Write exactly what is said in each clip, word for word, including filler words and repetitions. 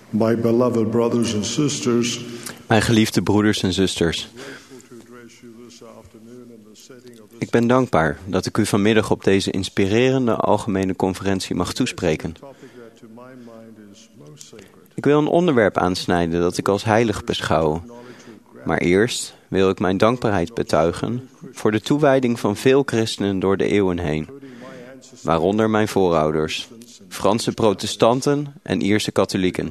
My beloved brothers and sisters, Mijn geliefde broeders en zusters, ik ben dankbaar dat ik u vanmiddag op deze inspirerende algemene conferentie mag toespreken. Ik wil een onderwerp aansnijden dat ik als heilig beschouw. Maar eerst wil ik mijn dankbaarheid betuigen voor de toewijding van veel christenen door de eeuwen heen, waaronder mijn voorouders, Franse protestanten en Ierse katholieken.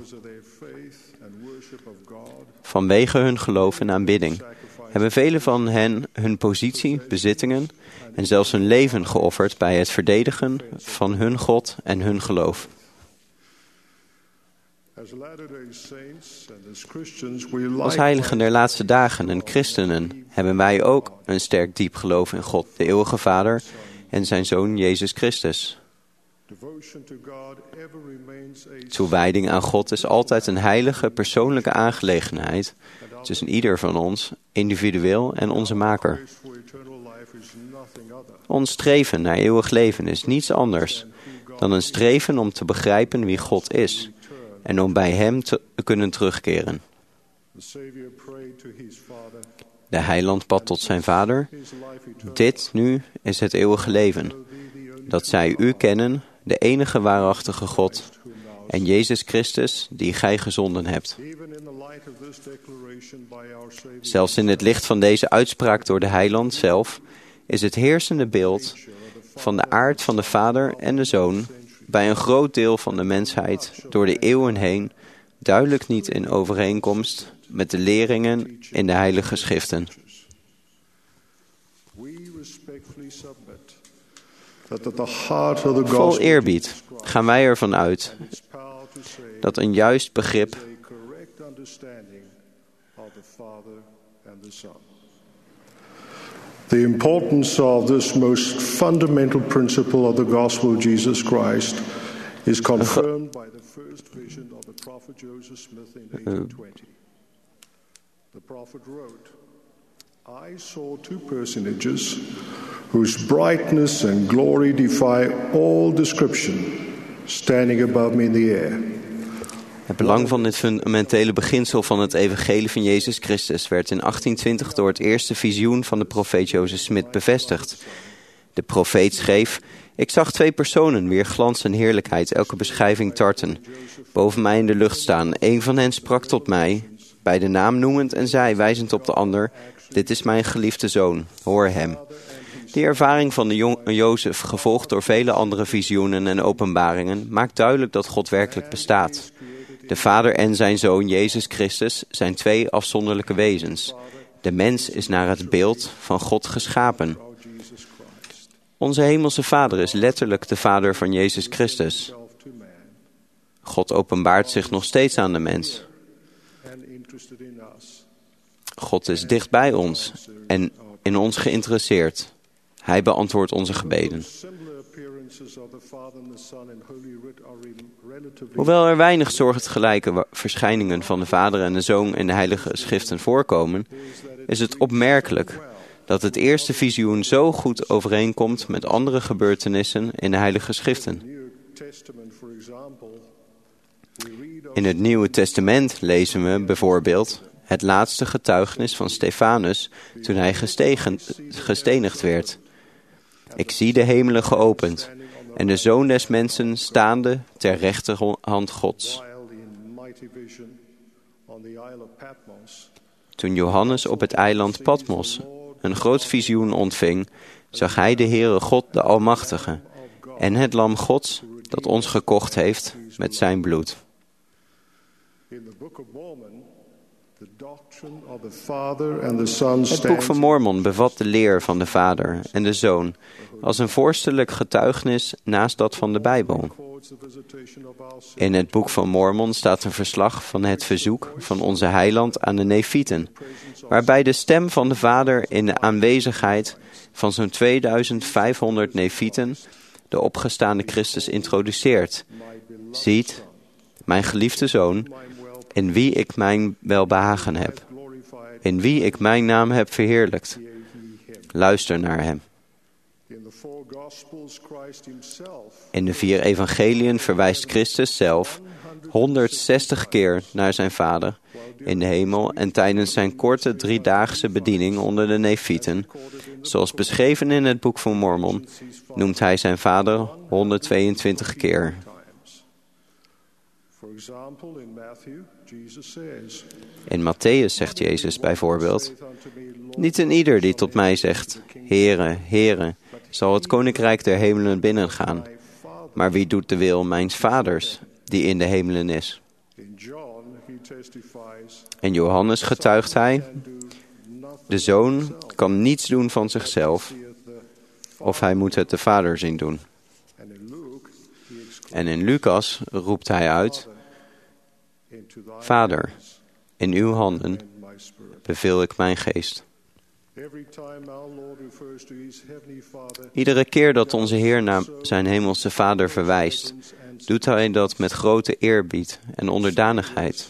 Vanwege hun geloof en aanbidding hebben velen van hen hun positie, bezittingen en zelfs hun leven geofferd bij het verdedigen van hun God en hun geloof. Als heiligen der laatste dagen en christenen hebben wij ook een sterk diep geloof in God, de eeuwige Vader en zijn Zoon Jezus Christus. Toewijding aan God is altijd een heilige persoonlijke aangelegenheid tussen ieder van ons, individueel en onze Maker. Ons streven naar eeuwig leven is niets anders dan een streven om te begrijpen wie God is en om bij Hem te kunnen terugkeren. De heiland bad tot zijn Vader: dit nu is het eeuwige leven, dat zij u kennen, de enige waarachtige God, en Jezus Christus, die gij gezonden hebt. Zelfs in het licht van deze uitspraak door de heiland zelf is het heersende beeld van de aard van de Vader en de Zoon bij een groot deel van de mensheid door de eeuwen heen duidelijk niet in overeenkomst met de leringen in de Heilige Schriften. Vol eerbied gaan wij ervan uit dat een juist begrip The importance of this most fundamental principle of the gospel of Jesus Christ is confirmed by the first vision of the prophet Joseph Smith in eighteen twenty. The prophet wrote, I saw two personages whose brightness and glory defy all description, standing above me in the air. Het belang van dit fundamentele beginsel van het evangelie van Jezus Christus werd in achttien twintig door het eerste visioen van de profeet Joseph Smith bevestigd. De profeet schreef: ik zag twee personen wier glans en heerlijkheid elke beschrijving tarten, boven mij in de lucht staan. Een van hen sprak tot mij, bij de naam noemend, en zei, wijzend op de ander: dit is mijn geliefde zoon, hoor hem. Die ervaring van de jong- Jozef, gevolgd door vele andere visioenen en openbaringen, maakt duidelijk dat God werkelijk bestaat. De Vader en zijn Zoon, Jezus Christus, zijn twee afzonderlijke wezens. De mens is naar het beeld van God geschapen. Onze hemelse Vader is letterlijk de Vader van Jezus Christus. God openbaart zich nog steeds aan de mens. God is dicht bij ons en in ons geïnteresseerd. Hij beantwoordt onze gebeden. Hoewel er weinig soortgelijke verschijningen van de Vader en de Zoon in de Heilige Schriften voorkomen, is het opmerkelijk dat het eerste visioen zo goed overeenkomt met andere gebeurtenissen in de Heilige Schriften. In het Nieuwe Testament lezen we bijvoorbeeld het laatste getuigenis van Stefanus toen hij gestegen, gestenigd werd. Ik zie de hemelen geopend en de Zoon des Mensen staande ter rechterhand Gods. Toen Johannes op het eiland Patmos een groot visioen ontving, zag hij de Heere God, de Almachtige, en het Lam Gods dat ons gekocht heeft met zijn bloed. Het boek van Mormon bevat de leer van de Vader en de Zoon als een vorstelijk getuigenis naast dat van de Bijbel. In het boek van Mormon staat een verslag van het verzoek van onze heiland aan de Nefieten, waarbij de stem van de Vader in de aanwezigheid van zo'n tweeduizend vijfhonderd Nefieten de opgestaande Christus introduceert. Ziet, mijn geliefde Zoon, in wie ik mijn welbehagen heb, in wie ik mijn naam heb verheerlijkt. Luister naar hem. In de vier evangeliën verwijst Christus zelf honderdzestig keer naar zijn Vader in de hemel en tijdens zijn korte driedaagse bediening onder de Nefieten, zoals beschreven in het boek van Mormon, noemt hij zijn Vader honderdtweeëntwintig keer. In Matthäus zegt Jezus bijvoorbeeld: niet een ieder die tot mij zegt, Heere, Heere, zal het koninkrijk der hemelen binnengaan, maar wie doet de wil mijns Vaders, die in de hemelen is. In Johannes getuigt hij: de Zoon kan niets doen van zichzelf, of hij moet het de Vader zien doen. En in Lucas roept hij uit: Vader, in uw handen beveel ik mijn geest. Iedere keer dat onze Heer naar zijn hemelse Vader verwijst, doet hij dat met grote eerbied en onderdanigheid.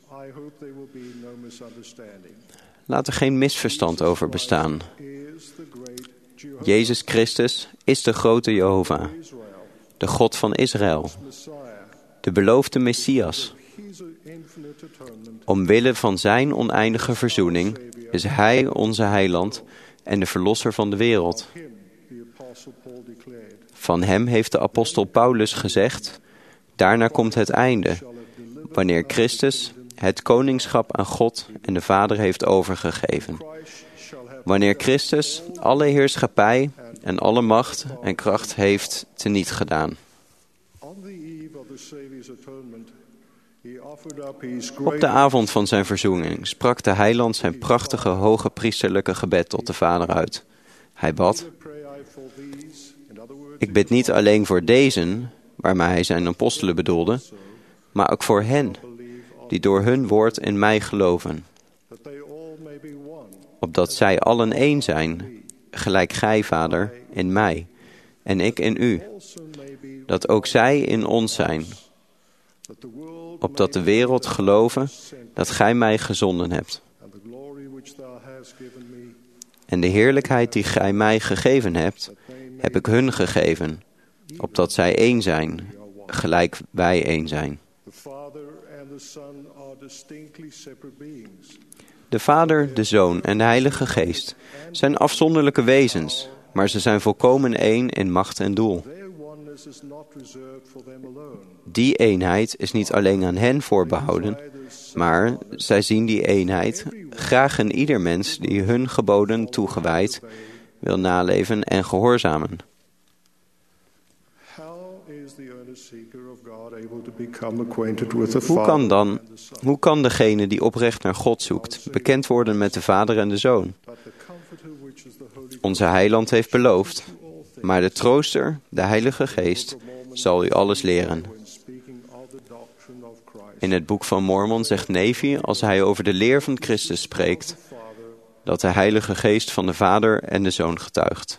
Laat er geen misverstand over bestaan. Jezus Christus is de grote Jehovah, de God van Israël, de beloofde Messias. Omwille van zijn oneindige verzoening is hij onze heiland en de verlosser van de wereld. Van hem heeft de apostel Paulus gezegd: daarna komt het einde, wanneer Christus het koningschap aan God en de Vader heeft overgegeven. Wanneer Christus alle heerschappij en alle macht en kracht heeft teniet gedaan. Op de avond van zijn verzoening sprak de heiland zijn prachtige hoge priesterlijke gebed tot de Vader uit. Hij bad: ik bid niet alleen voor dezen, waarmee hij zijn apostelen bedoelde, maar ook voor hen, die door hun woord in mij geloven. Opdat zij allen één zijn, gelijk gij, Vader, in mij, en ik in u. Dat ook zij in ons zijn. Opdat de wereld geloven dat gij mij gezonden hebt. En de heerlijkheid die gij mij gegeven hebt, heb ik hun gegeven, opdat zij één zijn, gelijk wij één zijn. De Vader, de Zoon en de Heilige Geest zijn afzonderlijke wezens, maar ze zijn volkomen één in macht en doel. Die eenheid is niet alleen aan hen voorbehouden, maar zij zien die eenheid graag in ieder mens die hun geboden toegewijd wil naleven en gehoorzamen. Hoe kan dan, hoe kan degene die oprecht naar God zoekt, bekend worden met de Vader en de Zoon? Onze Heiland heeft beloofd, maar de Trooster, de Heilige Geest, zal u alles leren. In het boek van Mormon zegt Nefi, als hij over de leer van Christus spreekt, dat de Heilige Geest van de Vader en de Zoon getuigt.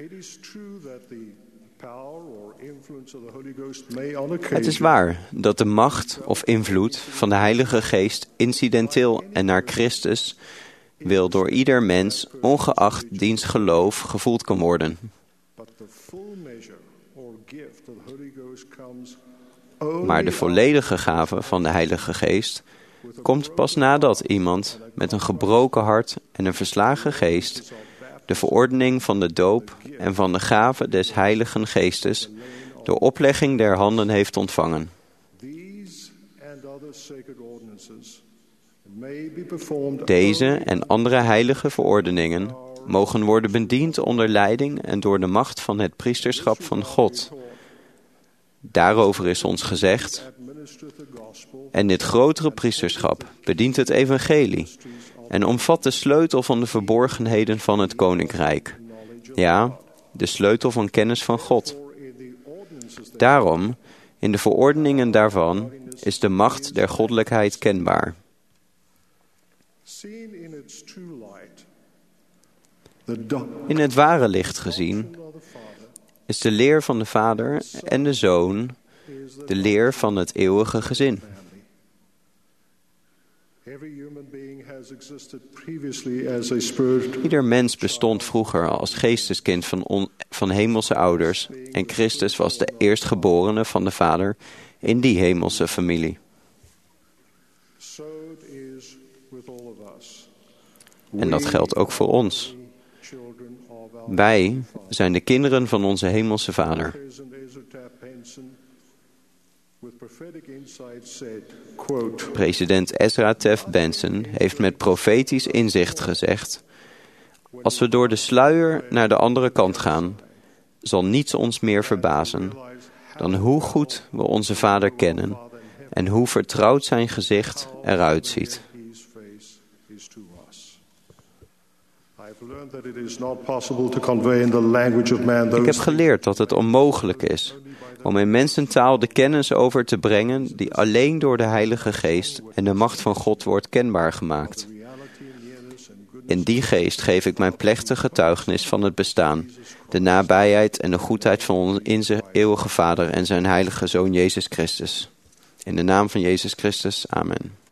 Het is waar dat de macht of invloed van de Heilige Geest incidenteel en naar Christus wil door ieder mens, ongeacht diens geloof, gevoeld kan worden. Maar de volledige gave van de Heilige Geest komt pas nadat iemand met een gebroken hart en een verslagen geest de verordening van de doop en van de gave des Heiligen Geestes door oplegging der handen heeft ontvangen. Deze en andere heilige verordeningen mogen worden bediend onder leiding en door de macht van het priesterschap van God. Daarover is ons gezegd: en dit grotere priesterschap bedient het evangelie en omvat de sleutel van de verborgenheden van het koninkrijk. Ja, de sleutel van kennis van God. Daarom, in de verordeningen daarvan, is de macht der goddelijkheid kenbaar. In het ware licht gezien is de leer van de Vader en de Zoon de leer van het eeuwige gezin. Ieder mens bestond vroeger als geesteskind van, on, van hemelse ouders en Christus was de eerstgeborene van de Vader in die hemelse familie. So it is with all of us. En dat geldt ook voor ons. Children of our Wij zijn de kinderen van onze hemelse Vader. President Ezra Taft Benson, with prophetic insight, said, quote, President Ezra Taft Benson heeft met profetisch inzicht gezegd: als we door de sluier naar de andere kant gaan, zal niets ons meer verbazen dan hoe goed we onze Vader kennen en hoe vertrouwd zijn gezicht eruit ziet. his face is to us. I've learned that it is not possible to convey in the language of man Ik heb those geleerd dat het onmogelijk is om in mensentaal de kennis over te brengen die alleen door de Heilige Geest en de macht van God wordt kenbaar gemaakt. In die geest geef ik mijn plechtige getuigenis van het bestaan, de nabijheid en de goedheid van onze eeuwige Vader en zijn heilige Zoon Jezus Christus. In de naam van Jezus Christus, amen.